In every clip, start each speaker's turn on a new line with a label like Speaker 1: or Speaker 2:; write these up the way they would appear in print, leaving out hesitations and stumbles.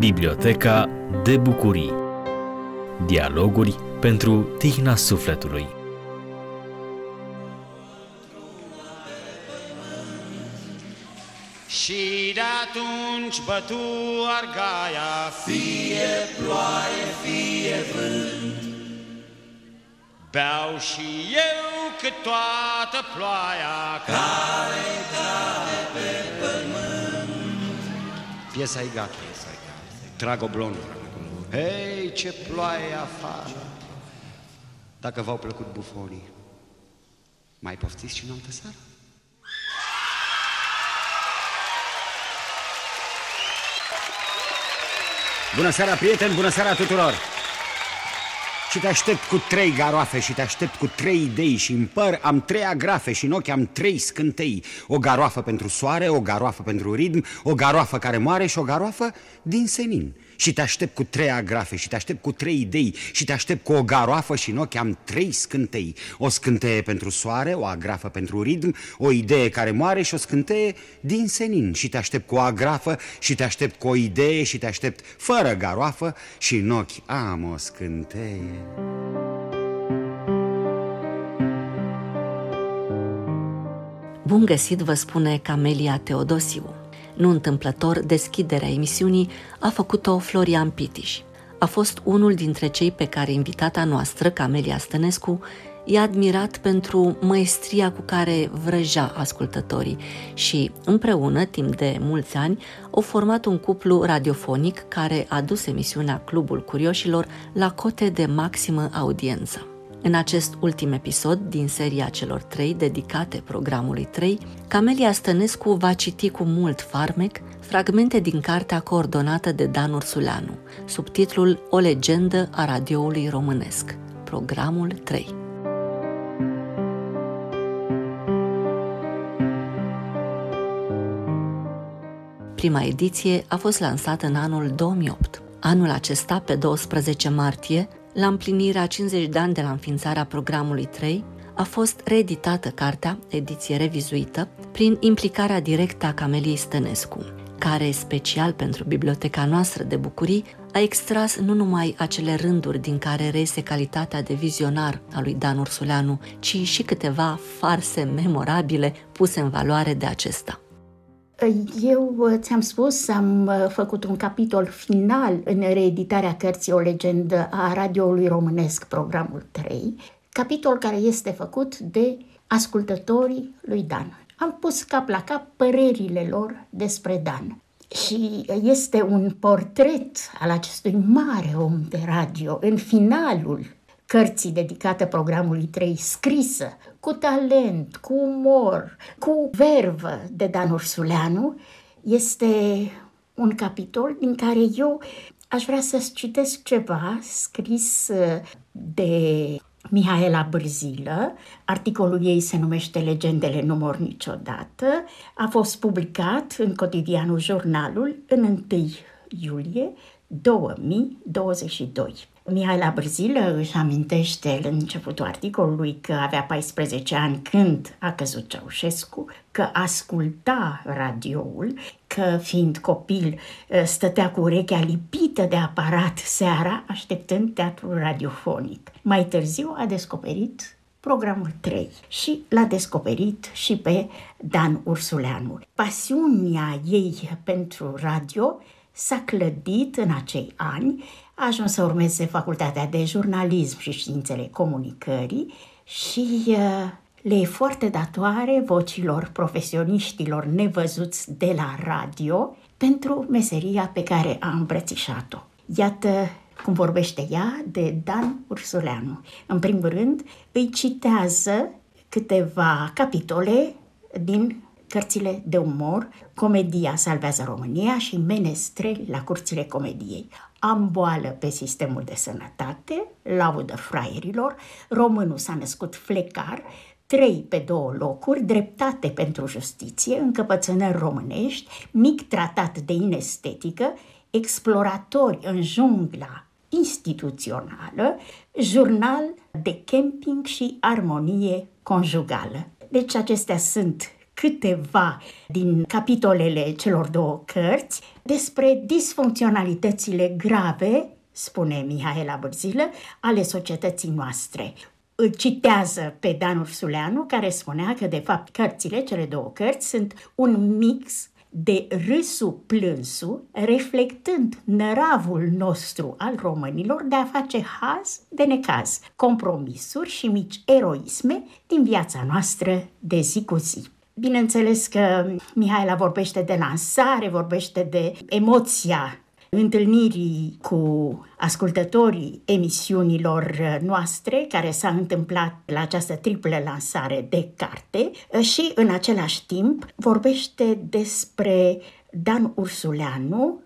Speaker 1: Biblioteca de bucurii. Dialoguri pentru tihna sufletului.
Speaker 2: Și de-atunci bătu argaia,
Speaker 3: fie ploaie, fie vânt.
Speaker 2: beau și eu cât toată ploaia
Speaker 3: care cade pe pământ.
Speaker 2: Piesa-i gata, trag o blondă. Hei, ce ploaie afară! Dacă v-au plăcut bufonii, mai poftiți și în altă seară?
Speaker 4: Bună seara, prieteni, bună seara tuturor! Și te aștept cu 3 garoafe și te aștept cu 3 idei și în păr am 3 agrafe și în ochi am 3 scântei. O garoafă pentru soare, o garoafă pentru ritm, o garoafă care moare și o garoafă din senin. Și te aștept cu 3 agrafe și te aștept cu 3 idei și te aștept cu o garoafă și în ochi am 3 scântei. O scânteie pentru soare, o agrafă pentru ritm, o idee care moare și o scânteie din senin. Și te aștept cu o agrafă și te aștept cu o idee și te aștept fără garoafă și în ochi am o scânteie.
Speaker 5: Bun găsit, vă spune Camelia Teodosiu. Nu întâmplător, deschiderea emisiunii a făcut-o Florian Pitiș. A fost unul dintre cei pe care invitata noastră, Camelia Stănescu, i-a admirat pentru maestria cu care vrăja ascultătorii și, împreună, timp de mulți ani, au format un cuplu radiofonic care a dus emisiunea Clubul Curioșilor la cote de maximă audiență. În acest ultim episod din seria celor 3 dedicate programului 3, Camelia Stănescu va citi cu mult farmec fragmente din cartea coordonată de Dan Ursuleanu, sub titlul O legendă a radioului românesc, programul 3. Prima ediție a fost lansată în anul 2008. Anul acesta, pe 12 martie, la împlinirea 50 de ani de la înființarea programului 3, a fost reeditată cartea, ediție revizuită, prin implicarea directă a Cameliei Stănescu, care, special pentru biblioteca noastră de bucurii, a extras nu numai acele rânduri din care reiese calitatea de vizionar a lui Dan Ursuleanu, ci și câteva farse memorabile puse în valoare de acesta.
Speaker 6: Eu ți-am spus, am făcut un capitol final în reeditarea cărții O legendă a radioului românesc, programul 3, capitol care este făcut de ascultătorii lui Dan. Am pus cap la cap părerile lor despre Dan. Și este un portret al acestui mare om de radio în finalul cărții dedicată programului 3, scrisă cu talent, cu umor, cu vervă de Dan Ursuleanu. Este un capitol din care eu aș vrea să-ți citesc ceva scris de Mihaela Bârzilă. Articolul ei se numește Legendele nu mor niciodată. A fost publicat în cotidianul Jurnalul în 1 iulie 2022. Mihaela Bârzilă își amintește la începutul articolului că avea 14 ani când a căzut Ceaușescu, că asculta radioul, că fiind copil stătea cu urechea lipită de aparat seara așteptând teatrul radiofonic. Mai târziu a descoperit programul 3 și l-a descoperit și pe Dan Ursuleanu. Pasiunea ei pentru radio s-a clădit în acei ani, a ajuns să urmeze facultatea de jurnalism și științele comunicării și le e foarte datoare vocilor profesioniștilor nevăzuți de la radio pentru meseria pe care a îmbrățișat-o. Iată cum vorbește ea de Dan Ursuleanu. În primul rând, îi citează câteva capitole din cărțile de umor, Comedia salvează România și Menestreli la curțile comediei. Am boală pe sistemul de sănătate, Laudă fraierilor, Românul s-a născut flecar, 3 pe 2 locuri, Dreptate pentru justiție, Încăpățânări românești, Mic tratat de inestetică, Exploratori în jungla instituțională, Jurnal de camping și Armonie conjugală. Deci acestea sunt câteva din capitolele celor două cărți despre disfuncționalitățile grave, spune Mihaela Bârzilă, ale societății noastre. Îl citează pe Dan Ursuleanu, care spunea că, de fapt, cele două cărți, sunt un mix de râsul plânsul, reflectând năravul nostru al românilor de a face haz de necaz, compromisuri și mici eroisme din viața noastră de zi cu zi. Bineînțeles că Mihaela vorbește de lansare, vorbește de emoția întâlnirii cu ascultătorii emisiunilor noastre, care s-a întâmplat la această triplă lansare de carte, și în același timp vorbește despre Dan Ursuleanu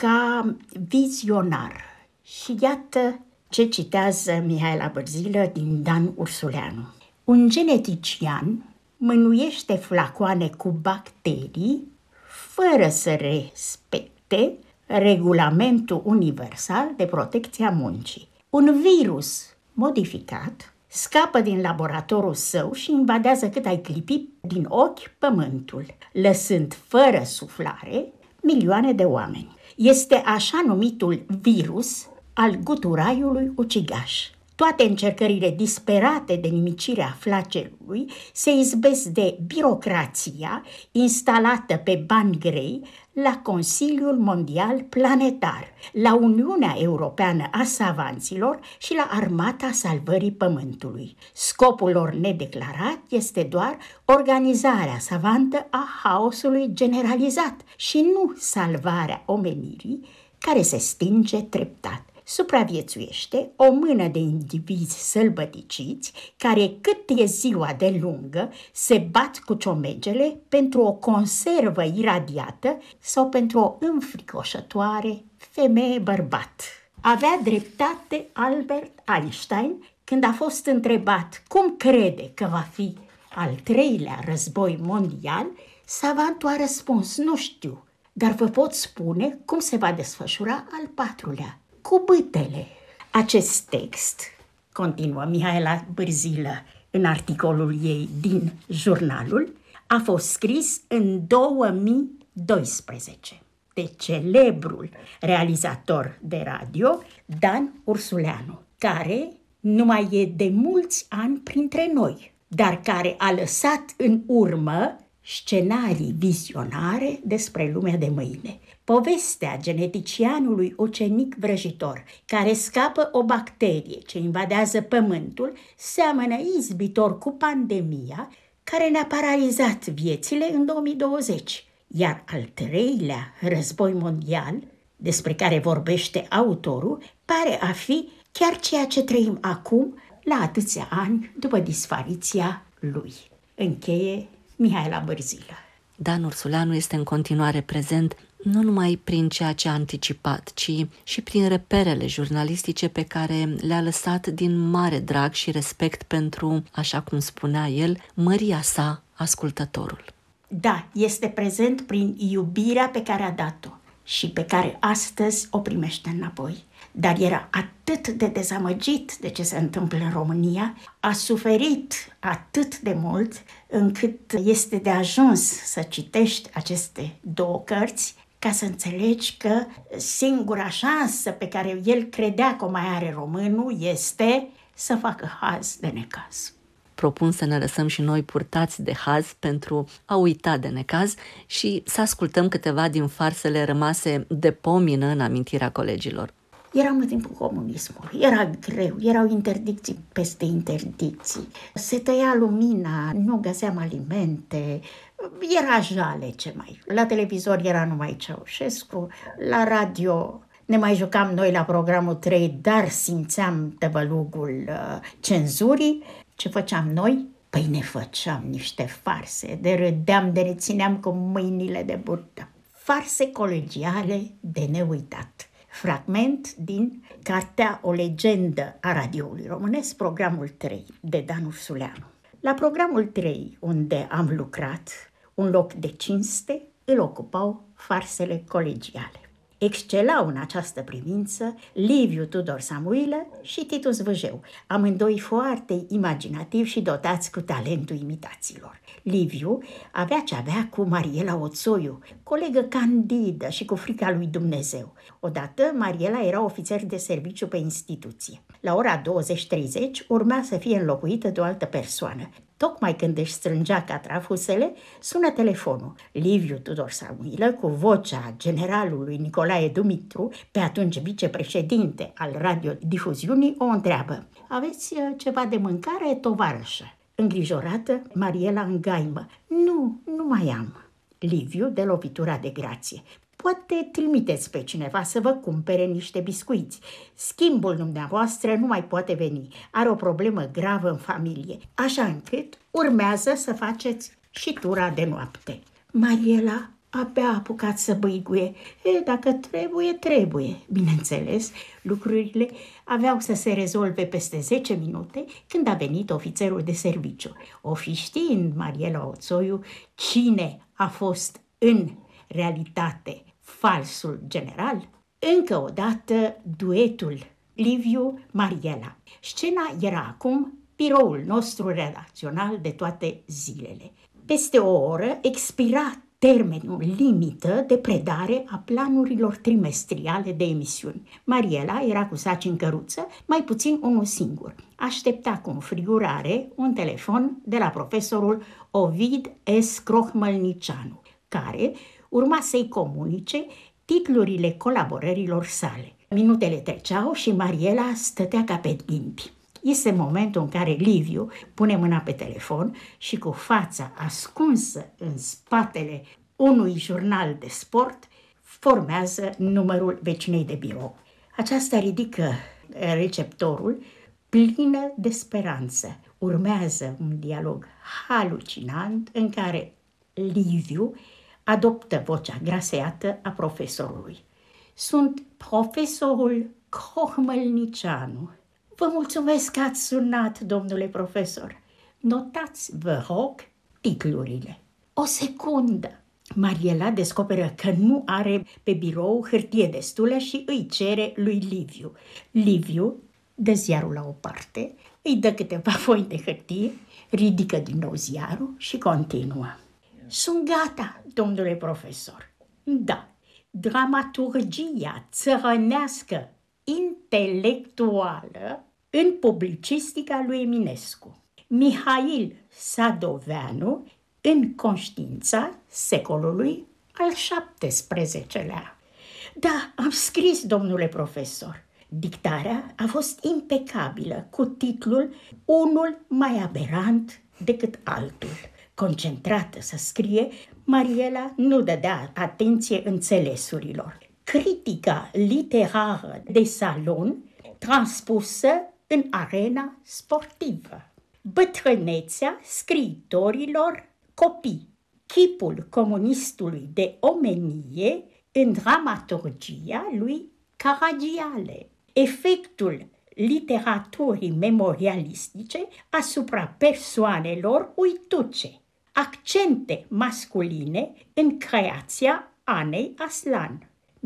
Speaker 6: ca vizionar. Și iată ce citează Mihaela Bârzilă din Dan Ursuleanu. Un genetician mânuiește flacoane cu bacterii fără să respecte regulamentul universal de protecție a muncii. Un virus modificat scapă din laboratorul său și invadează cât ai clipi din ochi pământul, lăsând fără suflare milioane de oameni. Este așa numitul virus al guturaiului ucigaș. Toate încercările disperate de nimicire a flagelului se izbesc de birocrația instalată pe bani grei la Consiliul Mondial Planetar, la Uniunea Europeană a Savanților și la Armata Salvării Pământului. Scopul lor nedeclarat este doar organizarea savantă a haosului generalizat și nu salvarea omenirii, care se stinge treptat. Supraviețuiește o mână de indivizi sălbăticiți care, cât e ziua de lungă, se bat cu ciomegele pentru o conservă iradiată sau pentru o înfricoșătoare femeie-bărbat. Avea dreptate Albert Einstein când a fost întrebat cum crede că va fi al treilea război mondial. Savantul a răspuns: nu știu, dar vă pot spune cum se va desfășura al patrulea. Cu bâtele. Acest text, continuă Mihaela Bârzilă în articolul ei din Jurnalul, a fost scris în 2012 de celebrul realizator de radio Dan Ursuleanu, care nu mai e de mulți ani printre noi, dar care a lăsat în urmă scenarii vizionare despre lumea de mâine. Povestea geneticianului ucenic vrăjitor care scapă o bacterie ce invadează pământul seamănă izbitor cu pandemia care ne-a paralizat viețile în 2020. Iar al treilea război mondial, despre care vorbește autorul, pare a fi chiar ceea ce trăim acum, la atâția ani după dispariția lui. Încheie Mihaela Bârzilă.
Speaker 5: Dan Ursuleanu este în continuare prezent nu numai prin ceea ce a anticipat, ci și prin reperele jurnalistice pe care le-a lăsat din mare drag și respect pentru, așa cum spunea el, măria sa, ascultătorul.
Speaker 6: Da, este prezent prin iubirea pe care a dat-o și pe care astăzi o primește înapoi. Dar era atât de dezamăgit de ce se întâmplă în România, a suferit atât de mult, încât este de ajuns să citești aceste două cărți ca să înțelegi că singura șansă pe care el credea că o mai are românul este să facă haz de necaz.
Speaker 5: Propun să ne lăsăm și noi purtați de haz pentru a uita de necaz și să ascultăm câteva din farsele rămase de pomină în amintirea colegilor.
Speaker 6: Eram în timpul comunismului, era greu, erau interdicții peste interdicții, se tăia lumina, nu găseam alimente, era jale ce mai. La televizor era numai Ceaușescu, la radio ne mai jucam noi la programul 3, dar simțeam tăvălugul cenzurii. Ce făceam noi? Păi ne făceam niște farse, de râdeam, de ne țineam cu mâinile de burtă. Farse colegiale de neuitat. Fragment din cartea O legendă a radioului românesc, programul 3, de Dan Ursuleanu. La programul 3, unde am lucrat, un loc de cinste îl ocupau farsele colegiale. Excelau în această privință Liviu Tudor Samuilă și Titus Vâjeu, amândoi foarte imaginativi și dotați cu talentul imitațiilor. Liviu avea ce avea cu Mariela Oțoiu, colegă candidă și cu frica lui Dumnezeu. Odată, Mariela era ofițer de serviciu pe instituție. La ora 20:30 urma să fie înlocuită de o altă persoană. Tocmai când își strângea catrafusele, sună telefonul. Liviu Tudor Samuilă, cu vocea generalului Nicolae Dumitru, pe atunci vicepreședinte al radiodifuziunii, o întreabă: "Aveți ceva de mâncare, tovarășă?" Îngrijorată, Mariela îngaimă: Nu mai am." Liviu dă lovitura de grație: "Poate trimiteți pe cineva să vă cumpere niște biscuiți. Schimbul dumneavoastră nu mai poate veni. Are o problemă gravă în familie, așa încât urmează să faceți și tura de noapte." Mariela abia a apucat să băiguie. Dacă trebuie. Bineînțeles, lucrurile aveau să se rezolve peste 10 minute când a venit ofițerul de serviciu. O fi știind Mariela Oțoiu cine a fost în realitate falsul general, încă o dată duetul Liviu-Mariela. Scena era acum biroul nostru redacțional de toate zilele. Peste o oră expira termenul limită de predare a planurilor trimestriale de emisiuni. Mariela era cu saci în căruță, mai puțin unul singur. Aștepta cu înfrigurare un telefon de la profesorul Ovid S. Crohmălnicianu, care urma să-i comunice titlurile colaborărilor sale. Minutele treceau și Mariela stătea ca pe ghimpi. Este momentul în care Liviu pune mâna pe telefon și, cu fața ascunsă în spatele unui jurnal de sport, formează numărul vecinei de birou. Aceasta ridică receptorul plină de speranță. Urmează un dialog halucinant în care Liviu adoptă vocea graseată a profesorului. "Sunt profesorul Crohmălnicianu. Vă mulțumesc că ați sunat, domnule profesor. Notați, vă rog, titlurile." O secundă. Mariela descoperă că nu are pe birou hârtie destulă și îi cere lui Liviu. Liviu dă ziarul la o parte, îi dă câteva foi de hârtie, ridică din nou ziarul și continuă: "Sunt gata, domnule profesor. Da, dramaturgia țărănească intelectuală în publicistica lui Eminescu. Mihail Sadoveanu în conștiința secolului al XVII-lea. Da, am scris, domnule profesor." Dictarea a fost impecabilă, cu titlul unul mai aberant decât altul. Concentrată să scrie, Mariela nu dădea atenție înțelesurilor. Critica literară de salon transpusă în arena sportivă. Bătrânețea scriitorilor copii. Chipul comunistului de omenie în dramaturgia lui Caragiale. Efectul literaturii memorialistice asupra persoanelor uituce. Accente masculine în creația Anei Aslan.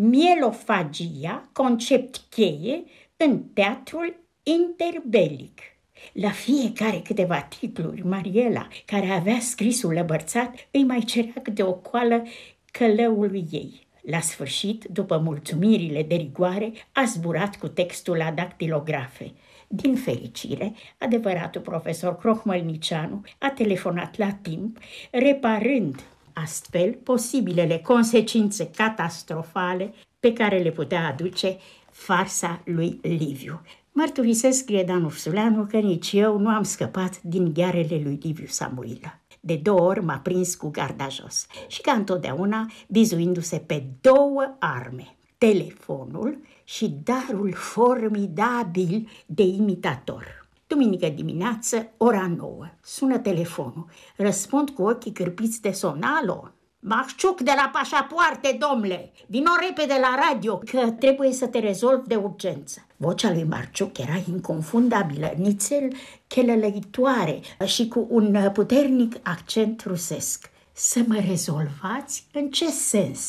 Speaker 6: Mielofagia, concept cheie în teatrul interbelic. La fiecare câteva titluri, Mariela, care avea scrisul lăbărțat, îi mai cerea câte o coală călăului ei. La sfârșit, după mulțumirile de rigoare, a zburat cu textul la dactilografe. Din fericire, adevăratul profesor Crohmălnicianu a telefonat la timp, reparând astfel posibilele consecințe catastrofale pe care le putea aduce farsa lui Liviu. Mărturisesc, scrie Dan Ursuleanu, că nici eu nu am scăpat din ghearele lui Liviu Samuilă. De 2 ori m-a prins cu garda jos și, ca întotdeauna, bizuindu-se pe 2 arme: telefonul și darul formidabil de imitator. Duminică dimineață, ora 9. Sună telefonul. Răspund cu ochii cârpiți de somn. Alo? Marciuc de la pașapoarte, domnule! Vino repede la radio, că trebuie să te rezolv de urgență. Vocea lui Marciuc era inconfundabilă, nițel chelălăitoare și cu un puternic accent rusesc. Să mă rezolvați? În ce sens?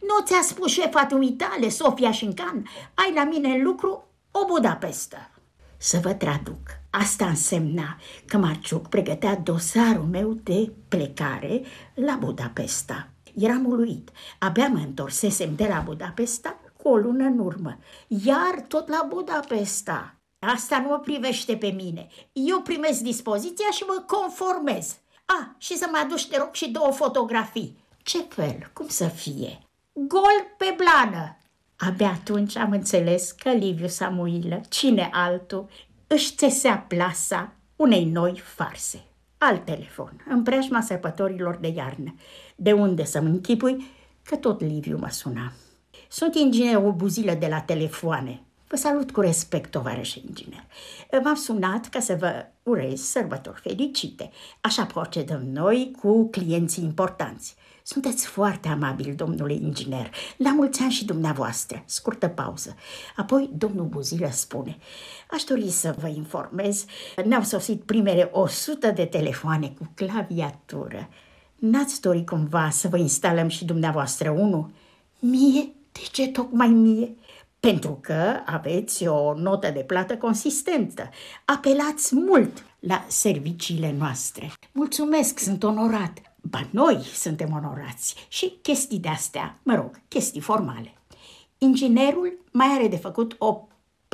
Speaker 6: Nu ți-a spus șefa dumitale, Sofia Șincan? Ai la mine în lucru o Budapestă. Să vă traduc. Asta însemna că Marciuc pregătea dosarul meu de plecare la Budapesta. Eram uluit. Abia mă întorsesem de la Budapesta cu o lună în urmă. Iar tot la Budapesta. Asta nu mă privește pe mine. Eu primesc dispoziția și mă conformez. Și să mă aduci, te rog, și 2 fotografii. Ce fel? Cum să fie? Gol pe blană. Abia atunci am înțeles că Liviu Samuilă, cine altul, își țesea plasa unei noi farse. Alt telefon, în preajma sărbătorilor de iarnă. De unde să-mi închipui că tot Liviu mă suna. Sunt inginerul Buzilă de la telefoane. Vă salut cu respect, tovarășe inginer. M-am sunat ca să vă urez sărbători fericite. Așa procedăm noi cu clienții importanți. Sunteți foarte amabil, domnule inginer. La mulți ani și dumneavoastră. Scurtă pauză. Apoi domnul Buzilă spune: aș dori să vă informez, ne-au sosit primele 100 de telefoane cu claviatură. N-ați dori cumva să vă instalăm și dumneavoastră unul? Mie? De ce tocmai mie? Pentru că aveți o notă de plată consistentă. Apelați mult la serviciile noastre. Mulțumesc, sunt onorat. Ba, noi suntem onorați. Și chestii de-astea, chestii formale. Inginerul mai are de făcut o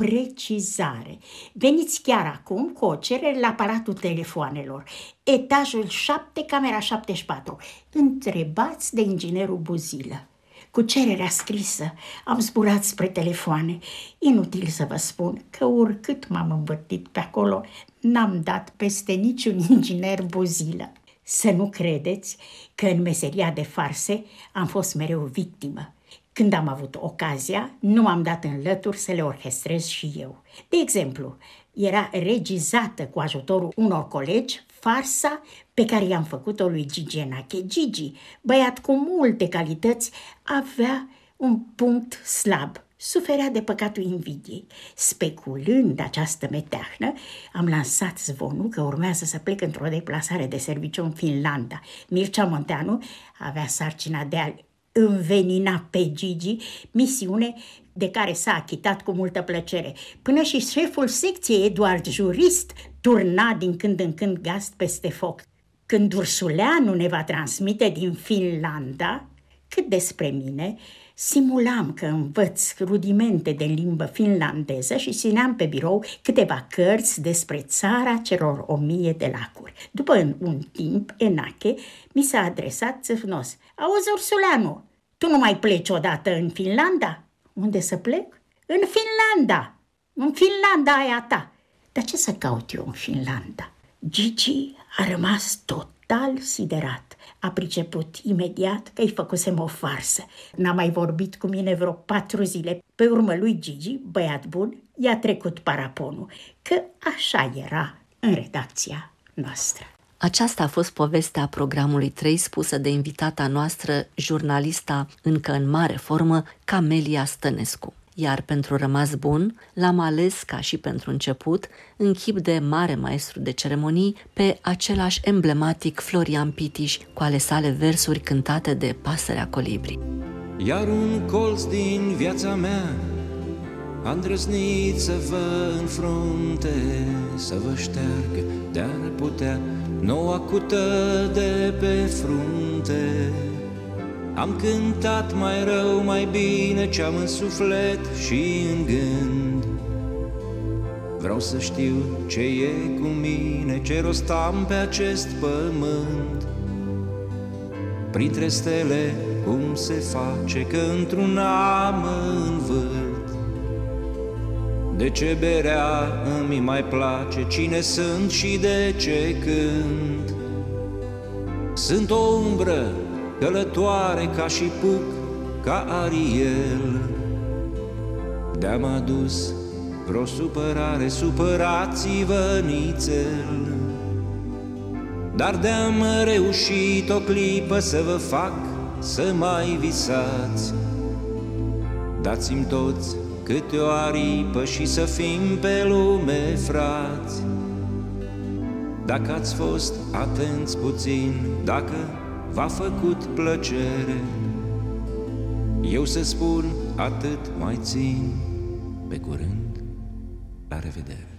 Speaker 6: precizare. Veniți chiar acum cu o cerere la aparatul telefoanelor. Etajul 7, camera 74. Întrebați de inginerul Buzilă. Cu cererea scrisă am zburat spre telefoane. Inutil să vă spun că oricât m-am învârtit pe acolo, n-am dat peste niciun inginer Buzilă. Să nu credeți că în meseria de farse am fost mereu victimă. Când am avut ocazia, nu m-am dat în lături să le orchestrez și eu. De exemplu, era regizată cu ajutorul unor colegi farsa pe care i-am făcut-o lui Gigi Enache. Gigi, băiat cu multe calități, avea un punct slab. Suferea de păcatul invidiei. Speculând această meteahnă, am lansat zvonul că urmează să plec într-o deplasare de serviciu în Finlanda. Mircea Monteanu avea sarcina de a învenina pe Gigi, misiune de care s-a achitat cu multă plăcere. Până și șeful secției, Eduard Jurist, turna din când în când gaz peste foc. Când Ursuleanu ne va transmite din Finlanda, cât despre mine, simulam că învăț rudimente de limbă finlandeză și țineam pe birou câteva cărți despre țara celor 1000 de lacuri. După un timp, Enache mi s-a adresat țâfnos: auzi, Ursuleanu, tu nu mai pleci odată în Finlanda? Unde să plec? În Finlanda! În Finlanda aia ta! Dar ce să caut eu în Finlanda? Gigi a rămas total siderat. A priceput imediat că îi făcusem o farsă. N-a mai vorbit cu mine vreo 4 zile. Pe urmă lui Gigi, băiat bun, i-a trecut paraponul, că așa era în redacția noastră.
Speaker 5: Aceasta a fost povestea programului 3 spusă de invitata noastră, jurnalista încă în mare formă, Camelia Stănescu. Iar pentru Rămas bun, l-am ales, ca și pentru început, în chip de mare maestru de ceremonii, pe același emblematic Florian Pitiș, cu ale sale versuri cântate de Pasărea Colibri.
Speaker 3: Iar un colț din viața mea a îndrăznit să vă înfrunte, să vă șteargă de-ar putea noua cută de pe frunte. Am cântat mai rău, mai bine ce-am în suflet și în gând. Vreau să știu ce e cu mine, ce rost am pe acest pământ. Printre stele cum se face că într-una mă învârt. De ce berea îmi mai place, cine sunt și de ce cânt. Sunt o umbră călătoare ca și Puc, ca Ariel. De-am adus vreo supărare, supărați-vă nițel. Dar de-am reușit o clipă să vă fac să mai visați. Dați-mi toți câte o aripă și să fim pe lume frați. Dacă ați fost atenți puțin, dacă v-a făcut plăcere, Eu să spun atât mai țin. Pe curând, la revedere.